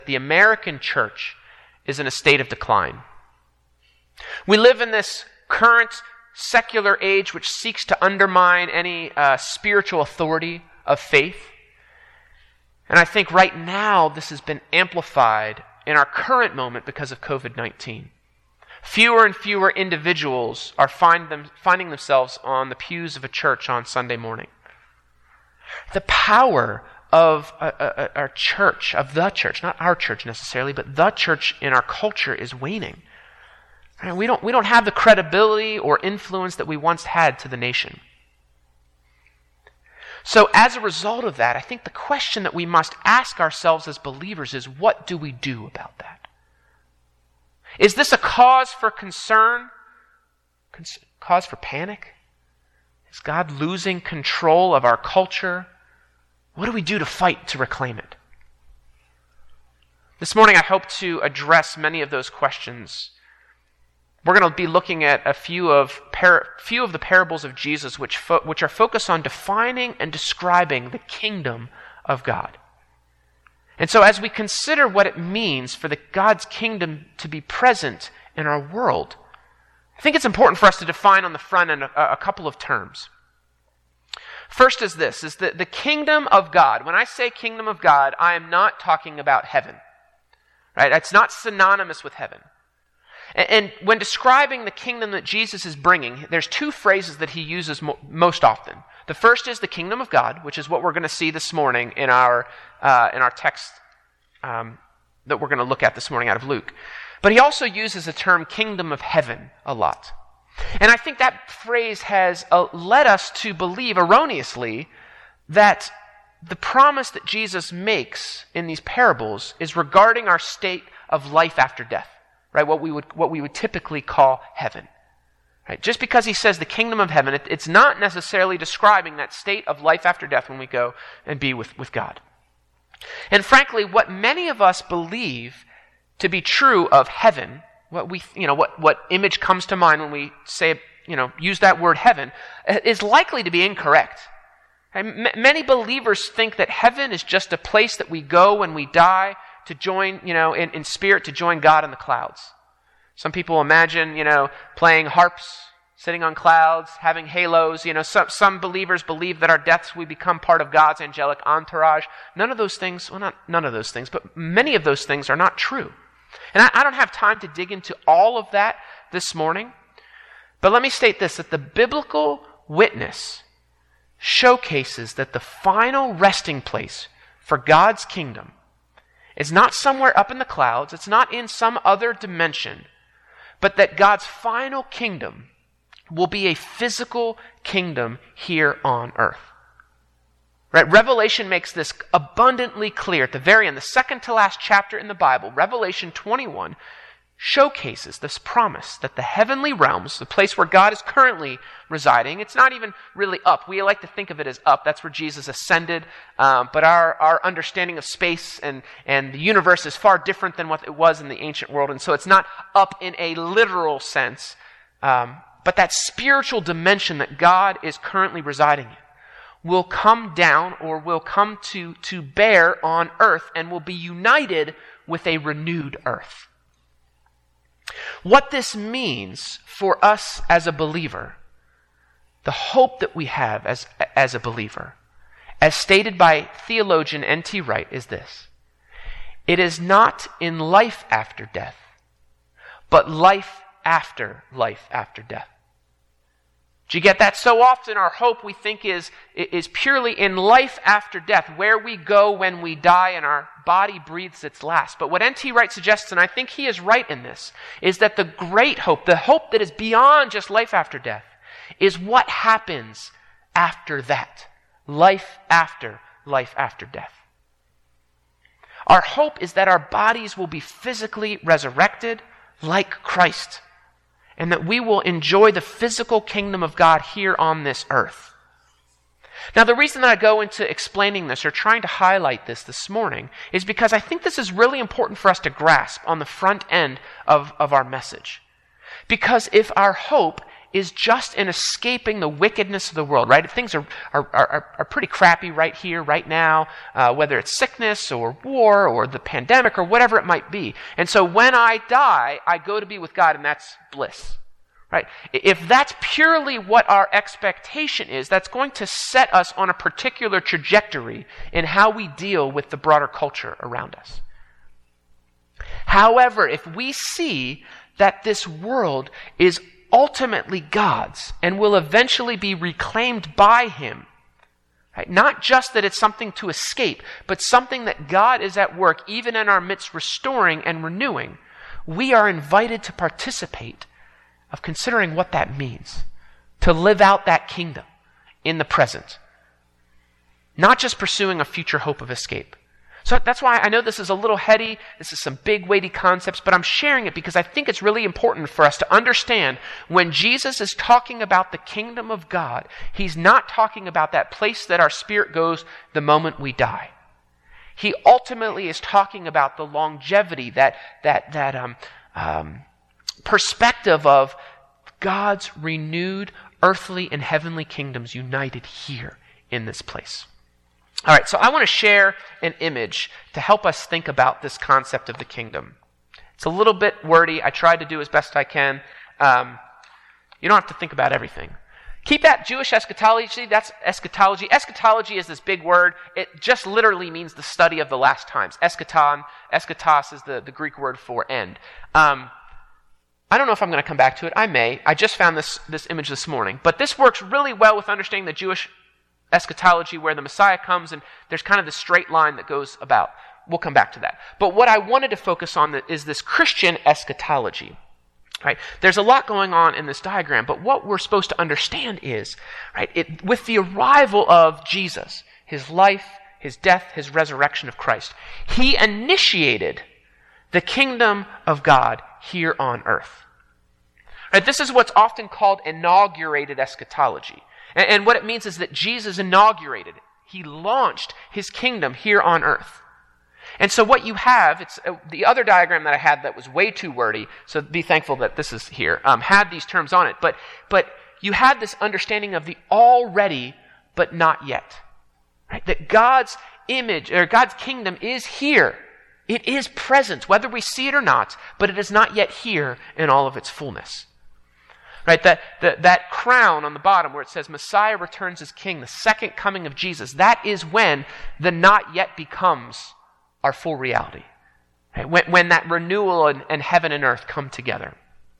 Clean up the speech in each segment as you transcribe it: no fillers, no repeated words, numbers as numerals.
the American church is in a state of decline. We live in this current secular age which seeks to undermine any spiritual authority of faith. And I think right now this has been amplified in our current moment because of COVID-19. Fewer and fewer individuals are finding themselves on the pews of a church on Sunday morning. The power of our church, of the church, not our church necessarily, but the church in our culture is waning. And we don't have the credibility or influence that we once had to the nation. So as a result of that, I think the question that we must ask ourselves as believers is, what do we do about that? Is this a cause for concern? Cause for panic? Is God losing control of our culture? What do we do to fight to reclaim it? This morning I hope to address many of those questions. We're going to be looking at a few of the parables of Jesus which are focused on defining and describing the kingdom of God. And so as we consider what it means for God's kingdom to be present in our world, I think it's important for us to define on the front end a couple of terms. First is this, is the kingdom of God. When I say kingdom of God, I am not talking about heaven. Right? It's not synonymous with heaven. And when describing the kingdom that Jesus is bringing, there's two phrases that he uses most often. The first is the kingdom of God, which is what we're going to see this morning in our text that we're going to look at this morning out of Luke. But he also uses the term kingdom of heaven a lot. And I think that phrase has led us to believe erroneously that the promise that Jesus makes in these parables is regarding our state of life after death. Right, what we would typically call heaven. Right? Just because he says the kingdom of heaven, it's not necessarily describing that state of life after death when we go and be with God. And frankly, what many of us believe to be true of heaven, what image comes to mind when we say, use that word heaven, is likely to be incorrect. Right? Many believers think that heaven is just a place that we go when we die, to join, in spirit, to join God in the clouds. Some people imagine, playing harps, sitting on clouds, having halos. Some believers believe that our deaths we become part of God's angelic entourage. None of those things, well, not none of those things, but many of those things are not true. And I don't have time to dig into all of that this morning. But let me state this, that the biblical witness showcases that the final resting place for God's kingdom it's not somewhere up in the clouds. It's not in some other dimension. But that God's final kingdom will be a physical kingdom here on earth. Right? Revelation makes this abundantly clear. At the very end, the second to last chapter in the Bible, Revelation 21, showcases this promise that the heavenly realms, the place where God is currently residing, it's not even really up. We like to think of it as up. That's where Jesus ascended. But our understanding of space and the universe is far different than what it was in the ancient world. And so it's not up in a literal sense. But that spiritual dimension that God is currently residing in will come down or will come to bear on earth and will be united with a renewed earth. What this means for us as a believer, the hope that we have as a believer, as stated by theologian N.T. Wright, is this. It is not in life after death, but life after death. Do you get that? So often our hope, we think, is purely in life after death, where we go when we die and our body breathes its last. But what N.T. Wright suggests, and I think he is right in this, is that the great hope, the hope that is beyond just life after death, is what happens after that. Life after death. Our hope is that our bodies will be physically resurrected like Christ, and that we will enjoy the physical kingdom of God here on this earth. Now, the reason that I go into explaining this or trying to highlight this morning is because I think this is really important for us to grasp on the front end of our message. Because if our hope is just in escaping the wickedness of the world, right? Things are pretty crappy right here, right now, whether it's sickness or war or the pandemic or whatever it might be. And so when I die, I go to be with God, and that's bliss, right? If that's purely what our expectation is, that's going to set us on a particular trajectory in how we deal with the broader culture around us. However, if we see that this world is ultimately God's and will eventually be reclaimed by Him, right? Not just that it's something to escape, but something that God is at work even in our midst restoring and renewing, we are invited to participate of considering what that means, to live out that kingdom in the present, not just pursuing a future hope of escape. So that's why I know this is a little heady, this is some big weighty concepts, but I'm sharing it because I think it's really important for us to understand when Jesus is talking about the kingdom of God, He's not talking about that place that our spirit goes the moment we die. He ultimately is talking about the longevity, that perspective of God's renewed earthly and heavenly kingdoms united here in this place. All right, so I want to share an image to help us think about this concept of the kingdom. It's a little bit wordy. I tried to do as best I can. You don't have to think about everything. Keep that Jewish eschatology. That's eschatology. Eschatology is this big word. It just literally means the study of the last times. Eschatos is the Greek word for end. I don't know if I'm going to come back to it. I may. I just found this image this morning. But this works really well with understanding the Jewish eschatology where the Messiah comes and there's kind of this straight line that goes about. We'll come back to that. But what I wanted to focus on is this Christian eschatology. Right? There's a lot going on in this diagram, but what we're supposed to understand is, right, with the arrival of Jesus, His life, His death, His resurrection of Christ, He initiated the kingdom of God here on earth. Right? This is what's often called inaugurated eschatology. And what it means is that Jesus inaugurated it. He launched His kingdom here on earth. And so what you have, it's the other diagram that I had that was way too wordy, so be thankful that this is here, had these terms on it. But you had this understanding of the already but not yet. Right? That God's image, or God's kingdom is here. It is present, whether we see it or not, but it is not yet here in all of its fullness. Right, that crown on the bottom where it says Messiah returns as king, the second coming of Jesus, that is when the not yet becomes our full reality. Right? When that renewal and heaven and earth come together.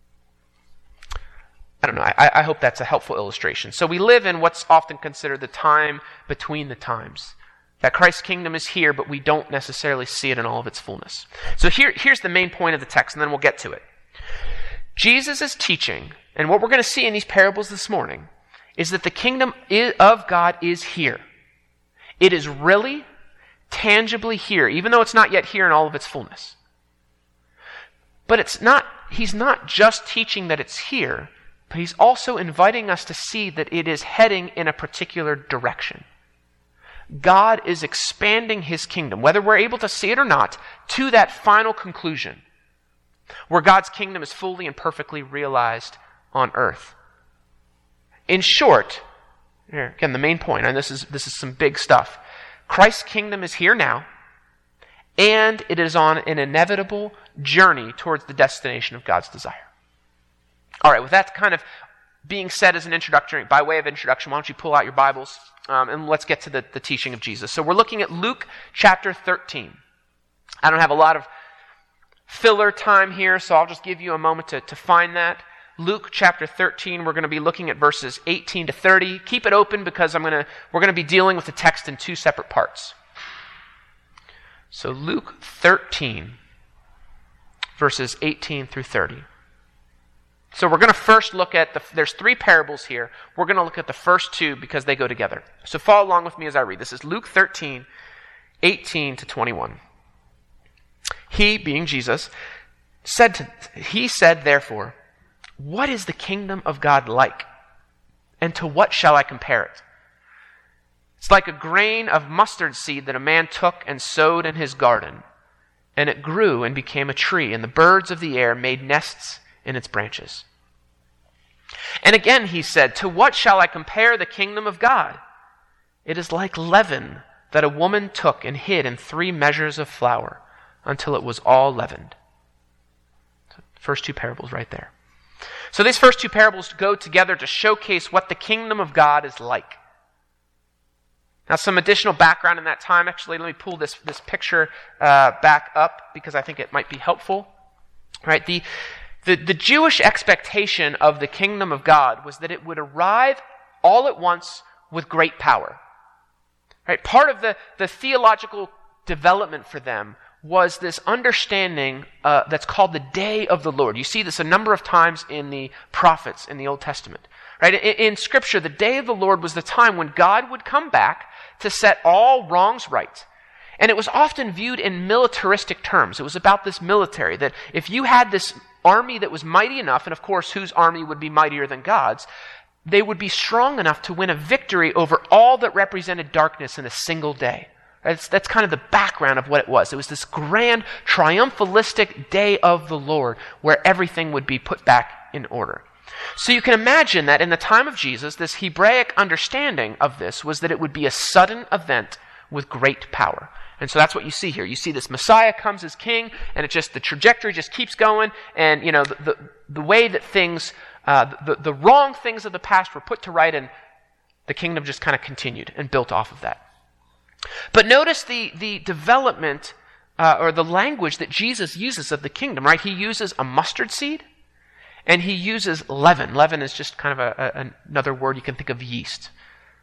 I don't know, I hope that's a helpful illustration. So we live in what's often considered the time between the times. That Christ's kingdom is here, but we don't necessarily see it in all of its fullness. So here's the main point of the text, and then we'll get to it. Jesus is teaching, and what we're going to see in these parables this morning is that the kingdom of God is here. It is really, tangibly here, even though it's not yet here in all of its fullness. But He's not just teaching that it's here, but He's also inviting us to see that it is heading in a particular direction. God is expanding His kingdom, whether we're able to see it or not, to that final conclusion, where God's kingdom is fully and perfectly realized on earth. In short, here, again, the main point, and this is some big stuff. Christ's kingdom is here now, and it is on an inevitable journey towards the destination of God's desire. All right, with that kind of being said as an introduction, by way of introduction, why don't you pull out your Bibles, and let's get to the teaching of Jesus. So we're looking at Luke chapter 13. I don't have a lot of filler time here, so I'll just give you a moment to find that. Luke chapter 13, we're going to be looking at verses 18 to 30. Keep it open because we're going to be dealing with the text in two separate parts. So Luke 13, verses 18 through 30. So we're going to first look at there's three parables here. We're going to look at the first two because they go together. So follow along with me as I read. This is Luke 13, 18 to 21. He, being Jesus, said, therefore, what is the kingdom of God like? And to what shall I compare it? It's like a grain of mustard seed that a man took and sowed in his garden. And it grew and became a tree, and the birds of the air made nests in its branches. And again he said, "To what shall I compare the kingdom of God? It is like leaven that a woman took and hid in 3 measures of flour until it was all leavened." First 2 parables right there. So these first 2 parables go together to showcase what the kingdom of God is like. Now, some additional background in that time. Actually, let me pull this picture back up because I think it might be helpful. Right? The Jewish expectation of the kingdom of God was that it would arrive all at once with great power. Right? Part of the theological development for them was this understanding that's called the day of the Lord. You see this a number of times in the prophets in the Old Testament. Right? In Scripture, the day of the Lord was the time when God would come back to set all wrongs right. And it was often viewed in militaristic terms. It was about this military, that if you had this army that was mighty enough, and of course whose army would be mightier than God's, they would be strong enough to win a victory over all that represented darkness in a single day. That's kind of the background of what it was. It was this grand, triumphalistic day of the Lord where everything would be put back in order. So you can imagine that in the time of Jesus, this Hebraic understanding of this was that it would be a sudden event with great power. And so that's what you see here. You see this Messiah comes as king, and the trajectory just keeps going, and the way that things, the wrong things of the past were put to right, and the kingdom just kind of continued and built off of that. But notice the development or the language that Jesus uses of the kingdom, right? He uses a mustard seed and he uses leaven. Leaven is just kind of another word you can think of, yeast.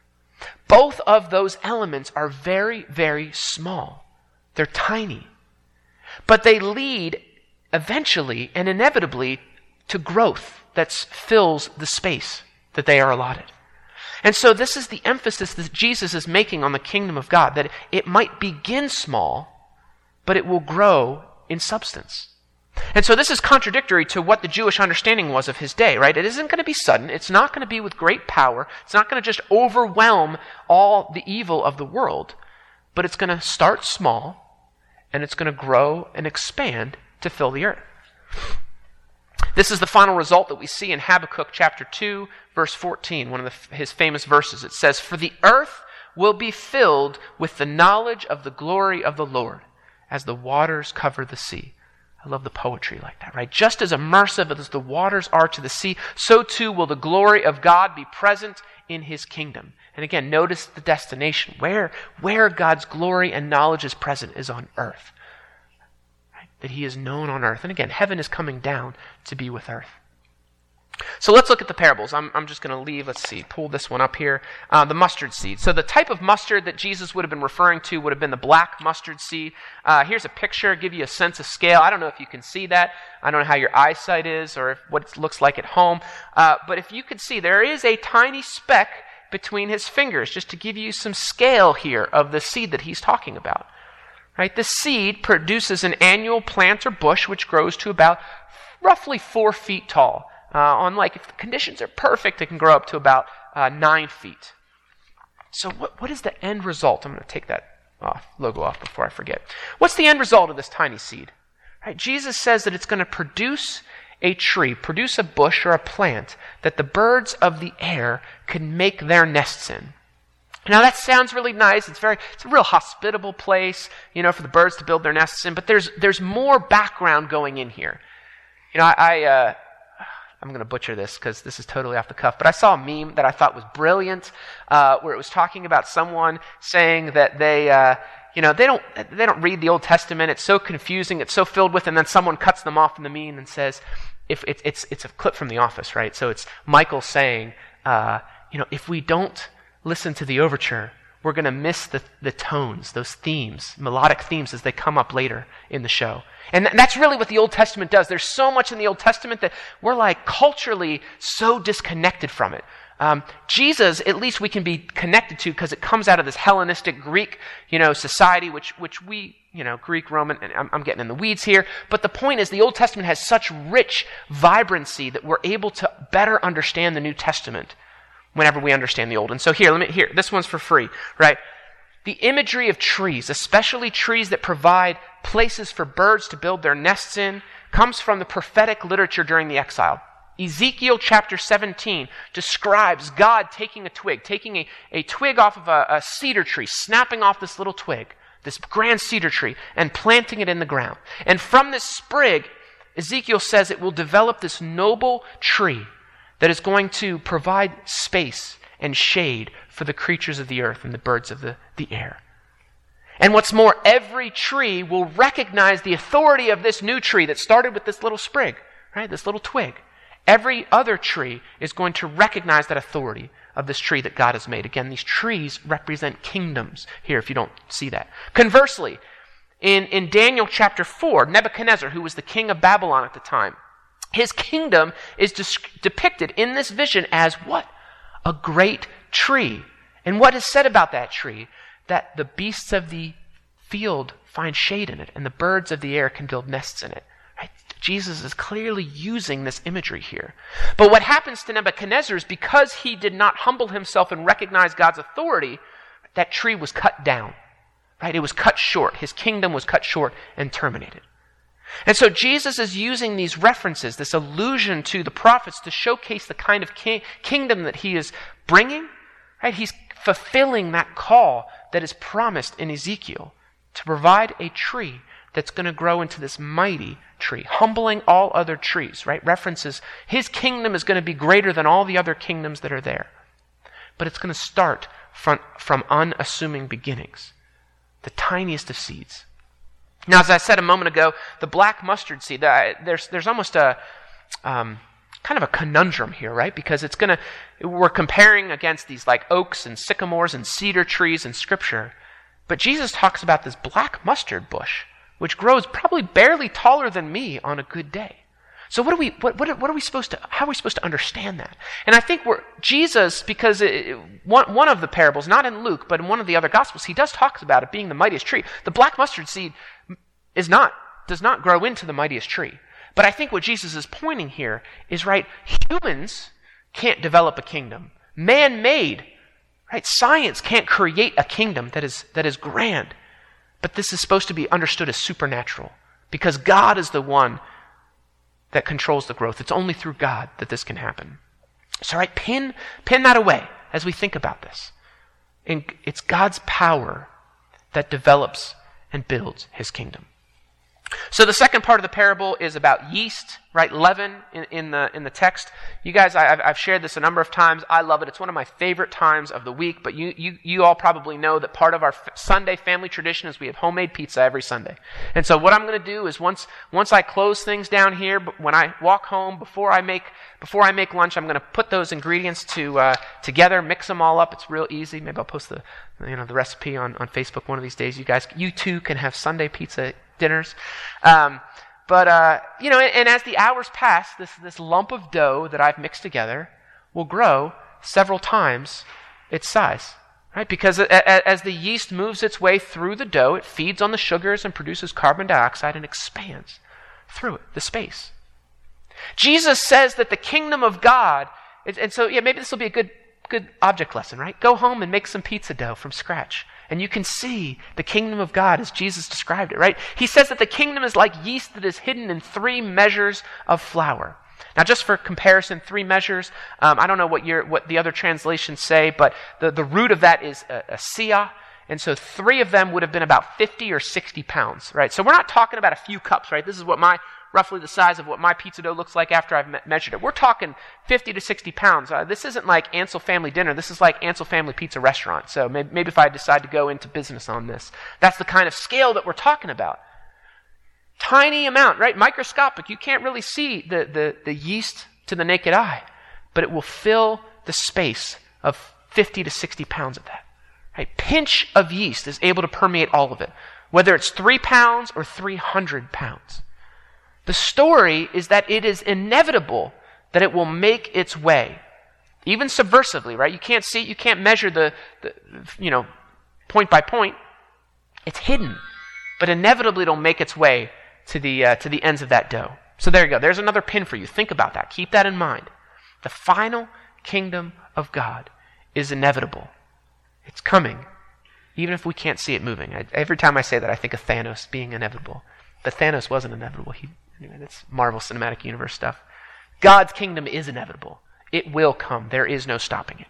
Both of those elements are very, very small. They're tiny. But they lead eventually and inevitably to growth that fills the space that they are allotted. And so this is the emphasis that Jesus is making on the kingdom of God, that it might begin small, but it will grow in substance. And so this is contradictory to what the Jewish understanding was of his day, right? It isn't going to be sudden. It's not going to be with great power. It's not going to just overwhelm all the evil of the world, but it's going to start small, and it's going to grow and expand to fill the earth. This is the final result that we see in Habakkuk chapter 2, verse 14, one of his famous verses. It says, "For the earth will be filled with the knowledge of the glory of the Lord, as the waters cover the sea." I love the poetry like that, right? Just as immersive as the waters are to the sea, so too will the glory of God be present in his kingdom. And again, notice the destination. Where God's glory and knowledge is present is on earth. That he is known on earth. And again, heaven is coming down to be with earth. So let's look at the parables. I'm just going to leave, pull this one up here. The mustard seed. So the type of mustard that Jesus would have been referring to would have been the black mustard seed. Here's a picture, give you a sense of scale. I don't know if you can see that. I don't know how your eyesight is or what it looks like at home. But if you could see, there is a tiny speck between his fingers, just to give you some scale here of the seed that he's talking about. Right? The seed produces an annual plant or bush which grows to about roughly 4 feet tall. If the conditions are perfect, it can grow up to about 9 feet. So what is the end result? I'm going to take that logo off before I forget. What's the end result of this tiny seed? Right? Jesus says that it's going to produce a tree, produce a bush or a plant that the birds of the air can make their nests in. Now that sounds really nice. It's a real hospitable place, for the birds to build their nests in. But there's more background going in here. I'm going to butcher this because this is totally off the cuff. But I saw a meme that I thought was brilliant, where it was talking about someone saying that they don't read the Old Testament. It's so confusing. It's so filled with, and then someone cuts them off in the meme and says, it's a clip from The Office, right? So it's Michael saying, if we don't listen to the overture, we're going to miss the tones, those themes, melodic themes as they come up later in the show. And that's really what the Old Testament does. There's so much in the Old Testament that we're culturally so disconnected from it. Jesus, at least we can be connected to because it comes out of this Hellenistic Greek, society, which we, Greek, Roman, and I'm getting in the weeds here. But the point is the Old Testament has such rich vibrancy that we're able to better understand the New Testament whenever we understand the Old. And so here, this one's for free, right? The imagery of trees, especially trees that provide places for birds to build their nests in, comes from the prophetic literature during the exile. Ezekiel chapter 17 describes God taking a twig, taking a twig off of a cedar tree, snapping off this little twig, this grand cedar tree, and planting it in the ground. And from this sprig, Ezekiel says it will develop this noble tree that is going to provide space and shade for the creatures of the earth and the birds of the air. And what's more, every tree will recognize the authority of this new tree that started with this little sprig, right? This little twig. Every other tree is going to recognize that authority of this tree that God has made. Again, these trees represent kingdoms here, if you don't see that. Conversely, in Daniel chapter 4, Nebuchadnezzar, who was the king of Babylon at the time, his kingdom is depicted in this vision as what? A great tree. And what is said about that tree? That the beasts of the field find shade in it, and the birds of the air can build nests in it. Right? Jesus is clearly using this imagery here. But what happens to Nebuchadnezzar is because he did not humble himself and recognize God's authority, that tree was cut down. Right? It was cut short. His kingdom was cut short and terminated. And so Jesus is using these references, this allusion to the prophets, to showcase the kind of kingdom that he is bringing. Right? He's fulfilling that call that is promised in Ezekiel to provide a tree that's going to grow into this mighty tree, humbling all other trees, right? References, his kingdom is going to be greater than all the other kingdoms that are there. But it's going to start from unassuming beginnings, the tiniest of seeds. Now, as I said a moment ago, the black mustard seed, there's almost a kind of a conundrum here, right? Because we're comparing against these like oaks and sycamores and cedar trees in Scripture. But Jesus talks about this black mustard bush, which grows probably barely taller than me on a good day. So how are we supposed to understand that? And I think Jesus, because one of the parables, not in Luke, but in one of the other Gospels, he does talk about it being the mightiest tree. The black mustard seed does not grow into the mightiest tree. But I think what Jesus is pointing here is, right, humans can't develop a kingdom. Man-made, right? Science can't create a kingdom that is grand. But this is supposed to be understood as supernatural because God is the one that controls the growth. It's only through God that this can happen. So, right, pin that away as we think about this. And it's God's power that develops and builds his kingdom. So the second part of the parable is about yeast, right? Leaven in the text. You guys, I've shared this a number of times. I love it. It's one of my favorite times of the week. But you all probably know that part of our Sunday family tradition is we have homemade pizza every Sunday. And so what I'm going to do is once I close things down here, when I walk home before I make lunch, I'm going to put those ingredients together, mix them all up. It's real easy. Maybe I'll post the recipe on Facebook one of these days. You too can have Sunday pizza dinners. And as the hours pass, this lump of dough that I've mixed together will grow several times its size, right? Because as the yeast moves its way through the dough, it feeds on the sugars and produces carbon dioxide and expands through it, the space. Jesus says that the kingdom of God, and so maybe this will be a good object lesson, right? Go home and make some pizza dough from scratch. And you can see the kingdom of God as Jesus described it, right? He says that the kingdom is like yeast that is hidden in 3 measures of flour. Now, just for comparison, 3 measures, I don't know what the other translations say, but the root of that is a seah. And so 3 of them would have been about 50 or 60 pounds, right? So we're not talking about a few cups, right? This is roughly the size of what my pizza dough looks like after I've measured it. We're talking 50 to 60 pounds. This isn't like Ansel Family Dinner. This is like Ansel Family Pizza Restaurant. So maybe if I decide to go into business on this, that's the kind of scale that we're talking about. Tiny amount, right? Microscopic. You can't really see the yeast to the naked eye, but it will fill the space of 50 to 60 pounds of that. Right? Pinch of yeast is able to permeate all of it, whether it's 3 pounds or 300 pounds. The story is that it is inevitable that it will make its way, even subversively, right? You can't see it, you can't measure the point by point. It's hidden, but inevitably it'll make its way to the ends of that dough. So there you go. There's another pin for you. Think about that. Keep that in mind. The final kingdom of God is inevitable. It's coming, even if we can't see it moving. Every time I say that, I think of Thanos being inevitable. But Thanos wasn't inevitable. Anyway, that's Marvel Cinematic Universe stuff. God's kingdom is inevitable. It will come. There is no stopping it.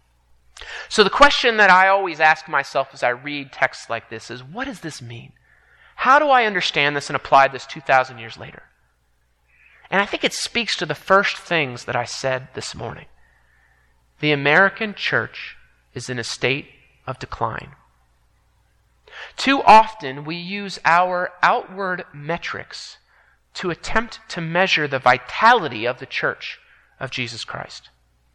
So the question that I always ask myself as I read texts like this is, what does this mean? How do I understand this and apply this 2,000 years later? And I think it speaks to the first things that I said this morning. The American church is in a state of decline. Too often we use our outward metrics to attempt to measure the vitality of the church of Jesus Christ.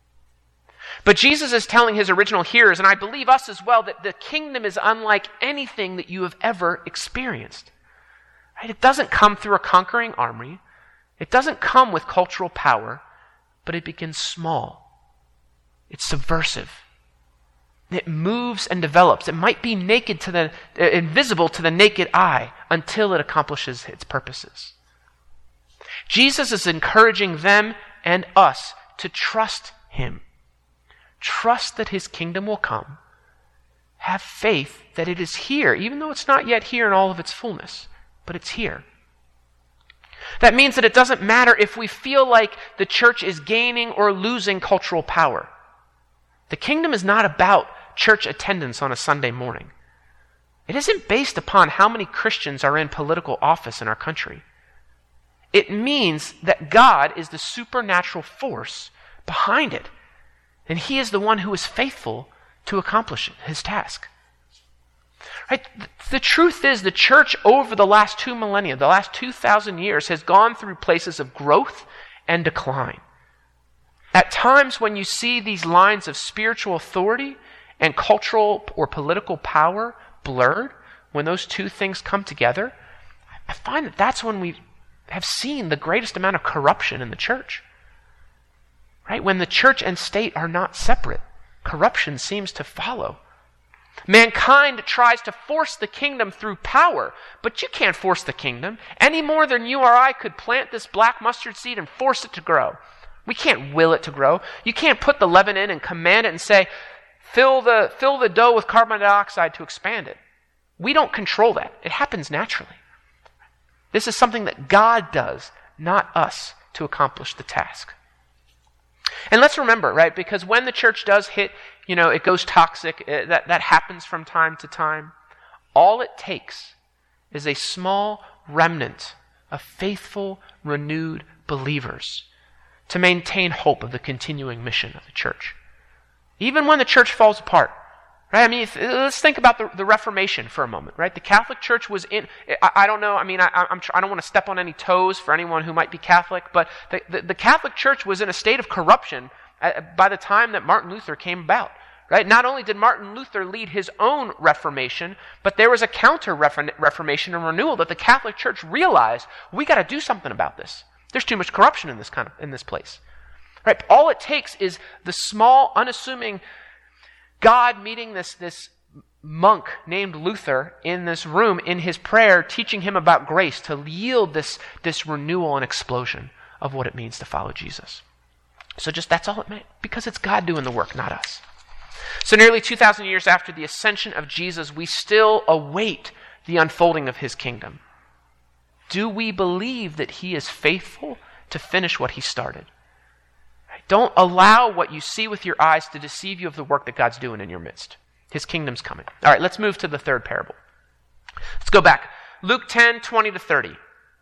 But Jesus is telling his original hearers, and I believe us as well, that the kingdom is unlike anything that you have ever experienced. Right? It doesn't come through a conquering army. It doesn't come with cultural power, but it begins small. It's subversive. It moves and develops. It might be invisible to the naked eye until it accomplishes its purposes. Jesus is encouraging them and us to trust him. Trust that his kingdom will come. Have faith that it is here, even though it's not yet here in all of its fullness, but it's here. That means that it doesn't matter if we feel like the church is gaining or losing cultural power. The kingdom is not about church attendance on a Sunday morning. It isn't based upon how many Christians are in political office in our country. It means that God is the supernatural force behind it. And he is the one who is faithful to accomplish his task. Right? The truth is the church over the last 2 millennia, the last 2,000 years, has gone through places of growth and decline. At times when you see these lines of spiritual authority and cultural or political power blurred, when those two things come together, I find that that's when we have seen the greatest amount of corruption in the church. Right? When the church and state are not separate, corruption seems to follow. Mankind tries to force the kingdom through power, but you can't force the kingdom any more than you or I could plant this black mustard seed and force it to grow. We can't will it to grow. You can't put the leaven in and command it and say, fill the dough with carbon dioxide to expand it. We don't control that. It happens naturally. This is something that God does, not us, to accomplish the task. And let's remember, right, because when the church does hit, it goes toxic, that happens from time to time. All it takes is a small remnant of faithful, renewed believers to maintain hope of the continuing mission of the church. Even when the church falls apart, right? I mean, let's think about the Reformation for a moment, right? The Catholic Church was in, I don't know, I mean, I don't want to step on any toes for anyone who might be Catholic, but the Catholic Church was in a state of corruption by the time that Martin Luther came about, right? Not only did Martin Luther lead his own Reformation, but there was a counter-Reformation and renewal that the Catholic Church realized, we got to do something about this. There's too much corruption in this place, right? All it takes is the small, unassuming God meeting this monk named Luther in this room in his prayer, teaching him about grace to yield this renewal and explosion of what it means to follow Jesus. So just that's all it meant, because it's God doing the work, not us. So nearly 2,000 years after the ascension of Jesus, we still await the unfolding of his kingdom. Do we believe that he is faithful to finish what he started? Don't allow what you see with your eyes to deceive you of the work that God's doing in your midst. His kingdom's coming. All right, let's move to the third parable. Let's go back. Luke 10:20-30.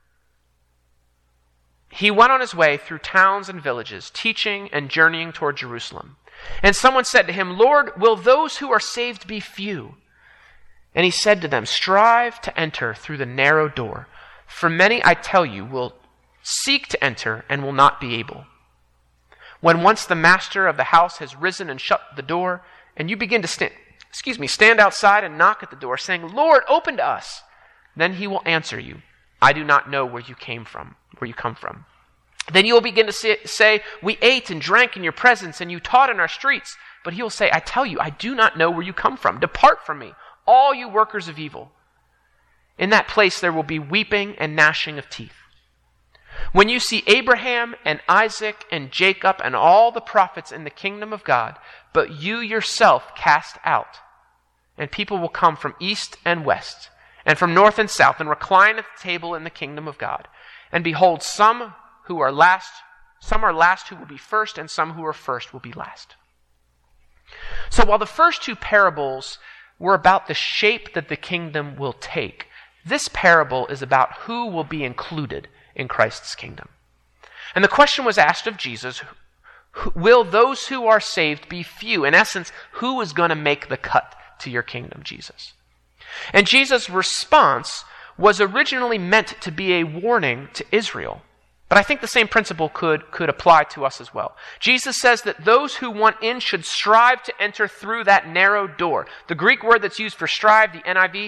He went on his way through towns and villages, teaching and journeying toward Jerusalem. And someone said to him, "Lord, will those who are saved be few?" And he said to them, "Strive to enter through the narrow door. For many, I tell you, will seek to enter and will not be able. When once the master of the house has risen and shut the door, and you begin to stand outside and knock at the door, saying, 'Lord, open to us,' then he will answer you, 'I do not know where you come from.' Then you will begin to say, 'We ate and drank in your presence, and you taught in our streets.' But he will say, 'I tell you, I do not know where you come from. Depart from me, all you workers of evil.' In that place there will be weeping and gnashing of teeth. When you see Abraham and Isaac and Jacob and all the prophets in the kingdom of God, but you yourself cast out, and people will come from east and west, and from north and south, and recline at the table in the kingdom of God. And behold, some who are last Some are last who will be first, and some who are first will be last. So while the first two parables were about the shape that the kingdom will take, this parable is about who will be included in Christ's kingdom. And the question was asked of Jesus, will those who are saved be few? In essence, who is going to make the cut to your kingdom, Jesus? And Jesus' response was originally meant to be a warning to Israel. But I think the same principle could apply to us as well. Jesus says that those who want in should strive to enter through that narrow door. The Greek word that's used for strive, the NIV,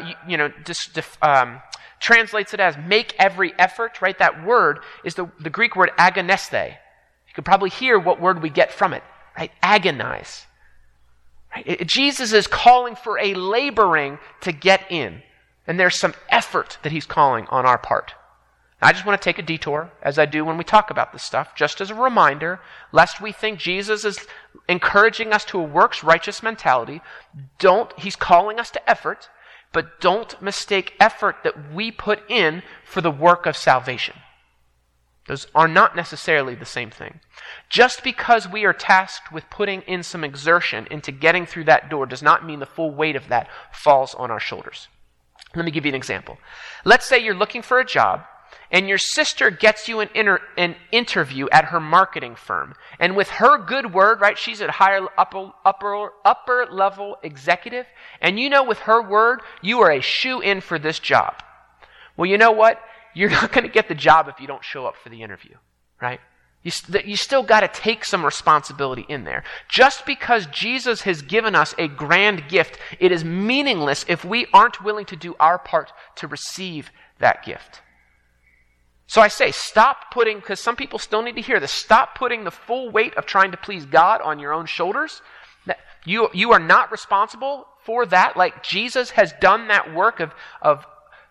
translates it as make every effort, right? That word is the Greek word agoneste. You could probably hear what word we get from it, right? Agonize. Right? Jesus is calling for a laboring to get in. And there's some effort that he's calling on our part. I just want to take a detour, as I do when we talk about this stuff, just as a reminder, lest we think Jesus is encouraging us to a works-righteous mentality. He's calling us to effort, but don't mistake effort that we put in for the work of salvation. Those are not necessarily the same thing. Just because we are tasked with putting in some exertion into getting through that door does not mean the full weight of that falls on our shoulders. Let me give you an example. Let's say you're looking for a job, and your sister gets you an interview at her marketing firm. And with her good word, right, she's a higher upper level executive. And you know with her word, you are a shoe-in for this job. Well, you know what? You're not going to get the job if you don't show up for the interview, right? You still got to take some responsibility in there. Just because Jesus has given us a grand gift, it is meaningless if we aren't willing to do our part to receive that gift. So I say, stop putting, because some people still need to hear this, stop putting the full weight of trying to please God on your own shoulders. You are not responsible for that. Like Jesus has done that work of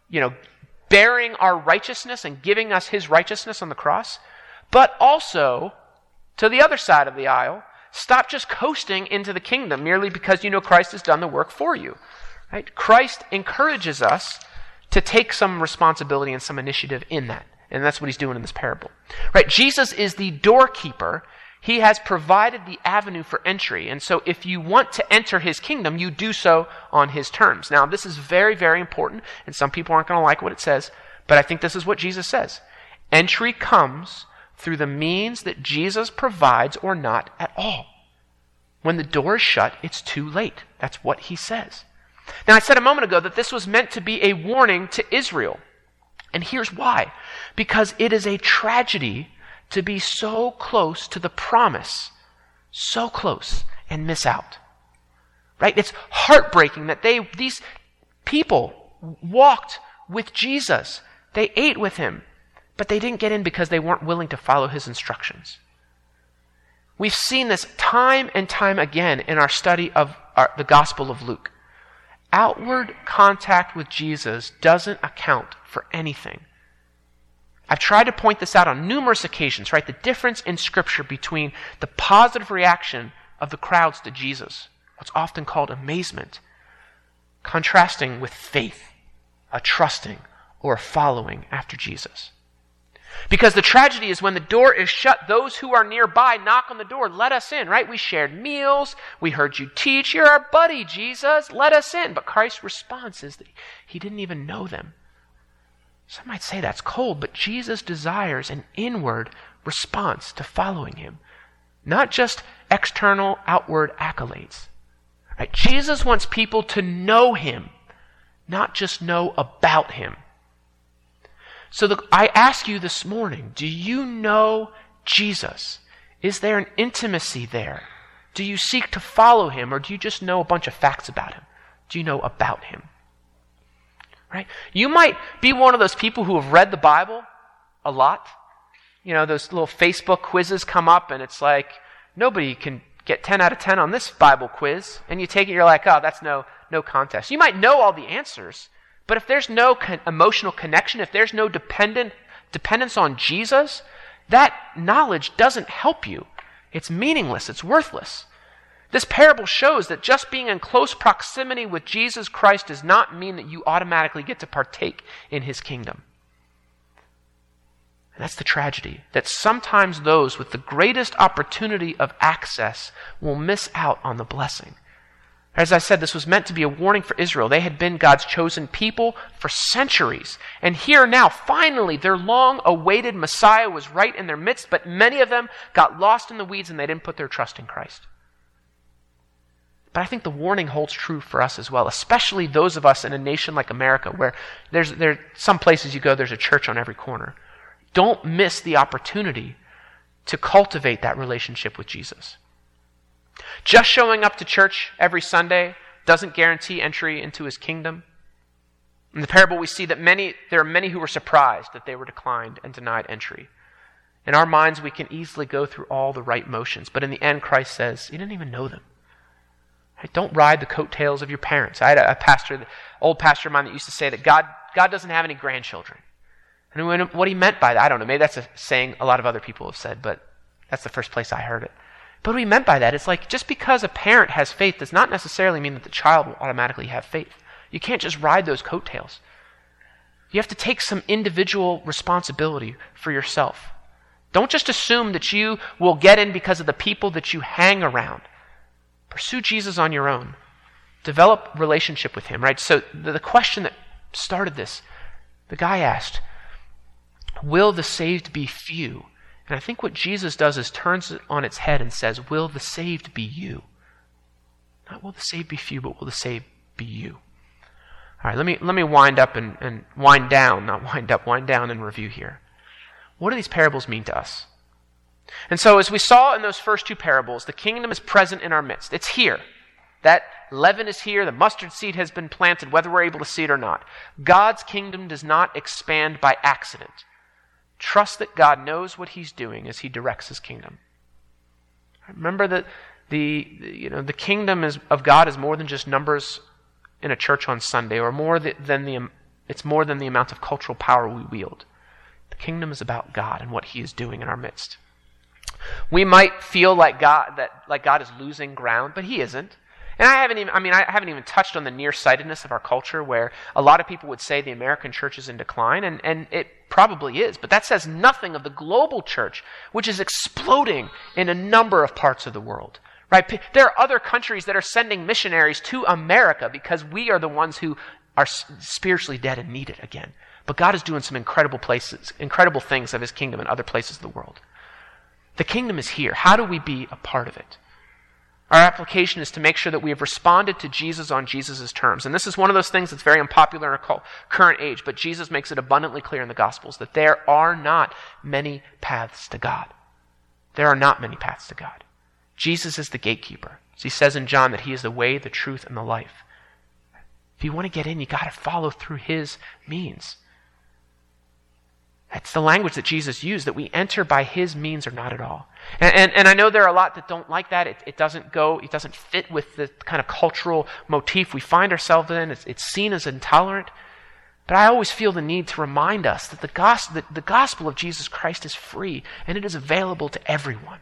bearing our righteousness and giving us his righteousness on the cross. But also, to the other side of the aisle, stop just coasting into the kingdom merely because you know Christ has done the work for you. Right? Christ encourages us to take some responsibility and some initiative in that. And that's what he's doing in this parable. Right? Jesus is the doorkeeper. He has provided the avenue for entry. And so if you want to enter his kingdom, you do so on his terms. Now, this is very, very important, and some people aren't going to like what it says, but I think this is what Jesus says. Entry comes through the means that Jesus provides or not at all. When the door is shut, it's too late. That's what he says. Now, I said a moment ago that this was meant to be a warning to Israel. And here's why. Because it is a tragedy to be so close to the promise, so close, and miss out. Right? It's heartbreaking that these people walked with Jesus. They ate with him, but they didn't get in because they weren't willing to follow his instructions. We've seen this time and time again in our study of the Gospel of Luke. Outward contact with Jesus doesn't account for anything. I've tried to point this out on numerous occasions, right? The difference in Scripture between the positive reaction of the crowds to Jesus, what's often called amazement, contrasting with faith, a trusting or a following after Jesus. Because the tragedy is when the door is shut, those who are nearby knock on the door, let us in, right? We shared meals, we heard you teach, you're our buddy, Jesus, let us in. But Christ's response is that he didn't even know them. Some might say that's cold, but Jesus desires an inward response to following him, not just external, outward accolades. Right? Jesus wants people to know him, not just know about him. So I ask you this morning, do you know Jesus? Is there an intimacy there? Do you seek to follow him, or do you just know a bunch of facts about him? Do you know about him? Right? You might be one of those people who have read the Bible a lot. You know, those little Facebook quizzes come up, and it's like, nobody can get 10 out of 10 on this Bible quiz. And you take it, you're like, oh, that's no contest. You might know all the answers, but if there's no emotional connection, if there's no dependence on Jesus, that knowledge doesn't help you. It's meaningless. It's worthless. This parable shows that just being in close proximity with Jesus Christ does not mean that you automatically get to partake in his kingdom. And that's the tragedy, that sometimes those with the greatest opportunity of access will miss out on the blessing. As I said, this was meant to be a warning for Israel. They had been God's chosen people for centuries. And here now, finally, their long-awaited Messiah was right in their midst, but many of them got lost in the weeds and they didn't put their trust in Christ. But I think the warning holds true for us as well, especially those of us in a nation like America where there's some places you go, there's a church on every corner. Don't miss the opportunity to cultivate that relationship with Jesus. Just showing up to church every Sunday doesn't guarantee entry into his kingdom. In the parable, we see that there are many who were surprised that they were declined and denied entry. In our minds, we can easily go through all the right motions, but in the end, Christ says, you didn't even know them. Don't ride the coattails of your parents. I had a pastor, old pastor of mine, that used to say that God doesn't have any grandchildren. And what he meant by that, I don't know, maybe that's a saying a lot of other people have said, but that's the first place I heard it. But what he meant by that is like, just because a parent has faith does not necessarily mean that the child will automatically have faith. You can't just ride those coattails. You have to take some individual responsibility for yourself. Don't just assume that you will get in because of the people that you hang around. Pursue Jesus on your own. Develop relationship with him, right? So the question that started this, the guy asked, will the saved be few? And I think what Jesus does is turns it on its head and says, will the saved be you? Not will the saved be few, but will the saved be you? All right, let me wind up and wind down, not wind up, wind down and review here. What do these parables mean to us? And so as we saw in those first two parables, the kingdom is present in our midst. It's here. That leaven is here. The mustard seed has been planted, whether we're able to see it or not. God's kingdom does not expand by accident. Trust that God knows what he's doing as he directs his kingdom. Remember that the kingdom of God is more than just numbers in a church on Sunday, or it's more than the amount of cultural power we wield. The kingdom is about God and what he is doing in our midst. We might feel like God is losing ground, but he isn't. And I haven't even touched on the nearsightedness of our culture, where a lot of people would say the American church is in decline, and it probably is. But that says nothing of the global church, which is exploding in a number of parts of the world. Right? There are other countries that are sending missionaries to America because we are the ones who are spiritually dead and need it again. But God is doing some incredible things of his kingdom in other places of the world. The kingdom is here. How do we be a part of it? Our application is to make sure that we have responded to Jesus on Jesus' terms. And this is one of those things that's very unpopular in our current age, but Jesus makes it abundantly clear in the Gospels that there are not many paths to God. There are not many paths to God. Jesus is the gatekeeper. As he says in John that he is the way, the truth, and the life. If you want to get in, you got to follow through his means. That's the language that Jesus used, that we enter by his means or not at all. And I know there are a lot that don't like that. It doesn't fit with the kind of cultural motif we find ourselves in. It's seen as intolerant. But I always feel the need to remind us that the gospel of Jesus Christ is free, and it is available to everyone.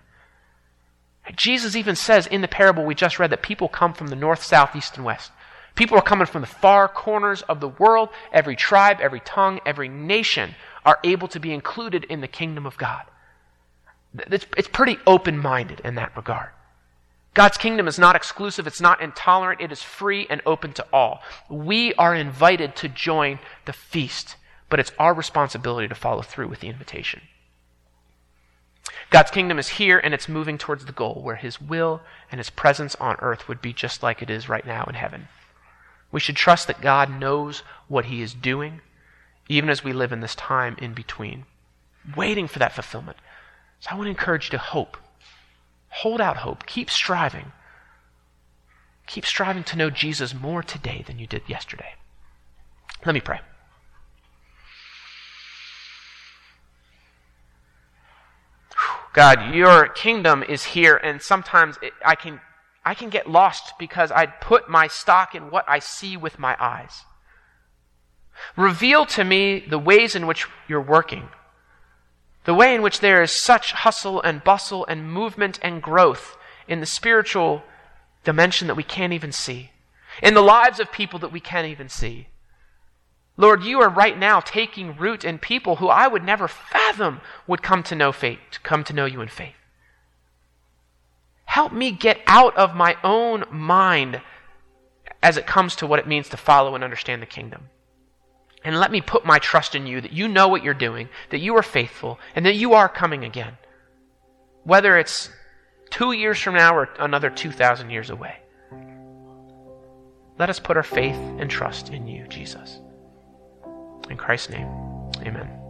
Jesus even says in the parable we just read that people come from the north, south, east, and west. People are coming from the far corners of the world. Every tribe, every tongue, every nation are able to be included in the kingdom of God. It's pretty open-minded in that regard. God's kingdom is not exclusive, it's not intolerant, it is free and open to all. We are invited to join the feast, but it's our responsibility to follow through with the invitation. God's kingdom is here and it's moving towards the goal where his will and his presence on earth would be just like it is right now in heaven. We should trust that God knows what he is doing, even as we live in this time in between, waiting for that fulfillment. So I want to encourage you to hope. Hold out hope. Keep striving. Keep striving to know Jesus more today than you did yesterday. Let me pray. God, your kingdom is here, and sometimes I can get lost because I put my stock in what I see with my eyes. Reveal to me the ways in which you're working, the way in which there is such hustle and bustle and movement and growth in the spiritual dimension that we can't even see, in the lives of people that we can't even see. Lord, you are right now taking root in people who I would never fathom would come to know faith, to come to know you in faith. Help me get out of my own mind as it comes to what it means to follow and understand the kingdom. And let me put my trust in you, that you know what you're doing, that you are faithful, and that you are coming again. Whether it's 2 years from now or another 2,000 years away. Let us put our faith and trust in you, Jesus. In Christ's name, amen.